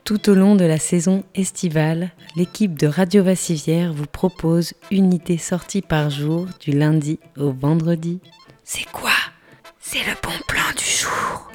Tout au long de la saison estivale, l'équipe de Radio Vassivière vous propose une idée sortie par jour du lundi au vendredi. C'est quoi ? C'est le bon plan du jour.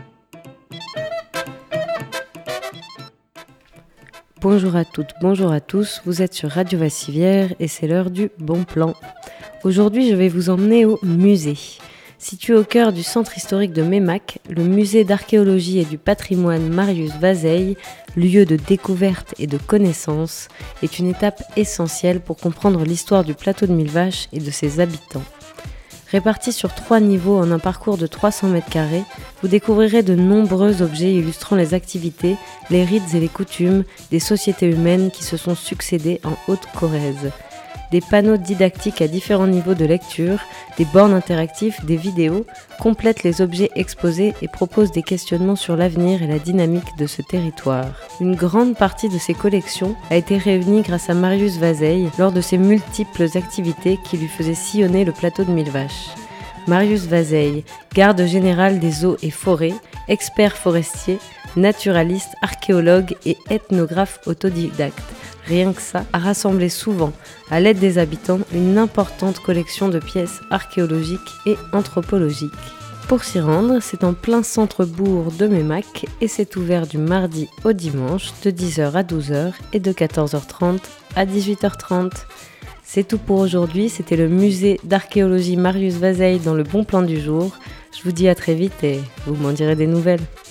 Bonjour à toutes, bonjour à tous, vous êtes sur Radio Vassivière et c'est l'heure du bon plan. Aujourd'hui, je vais vous emmener au musée. Situé au cœur du centre historique de Meymac, le musée d'archéologie et du patrimoine Marius Vazeille, lieu de découverte et de connaissance, est une étape essentielle pour comprendre l'histoire du plateau de Millevaches et de ses habitants. Répartis sur 3 niveaux en un parcours de 300 m², vous découvrirez de nombreux objets illustrant les activités, les rites et les coutumes des sociétés humaines qui se sont succédées en Haute-Corrèze. Des panneaux didactiques à différents niveaux de lecture, des bornes interactives, des vidéos complètent les objets exposés et proposent des questionnements sur l'avenir et la dynamique de ce territoire. Une grande partie de ces collections a été réunie grâce à Marius Vazeille lors de ses multiples activités qui lui faisaient sillonner le plateau de Millevaches. Marius Vazeille, garde général des eaux et forêts, expert forestier, naturaliste, archéologue et ethnographe autodidacte. Rien que ça, a rassemblé souvent, à l'aide des habitants, une importante collection de pièces archéologiques et anthropologiques. Pour s'y rendre, c'est en plein centre-bourg de Meymac et c'est ouvert du mardi au dimanche de 10h à 12h et de 14h30 à 18h30. C'est tout pour aujourd'hui, c'était le musée d'archéologie Marius Vazeille dans le bon plan du jour. Je vous dis à très vite et vous m'en direz des nouvelles.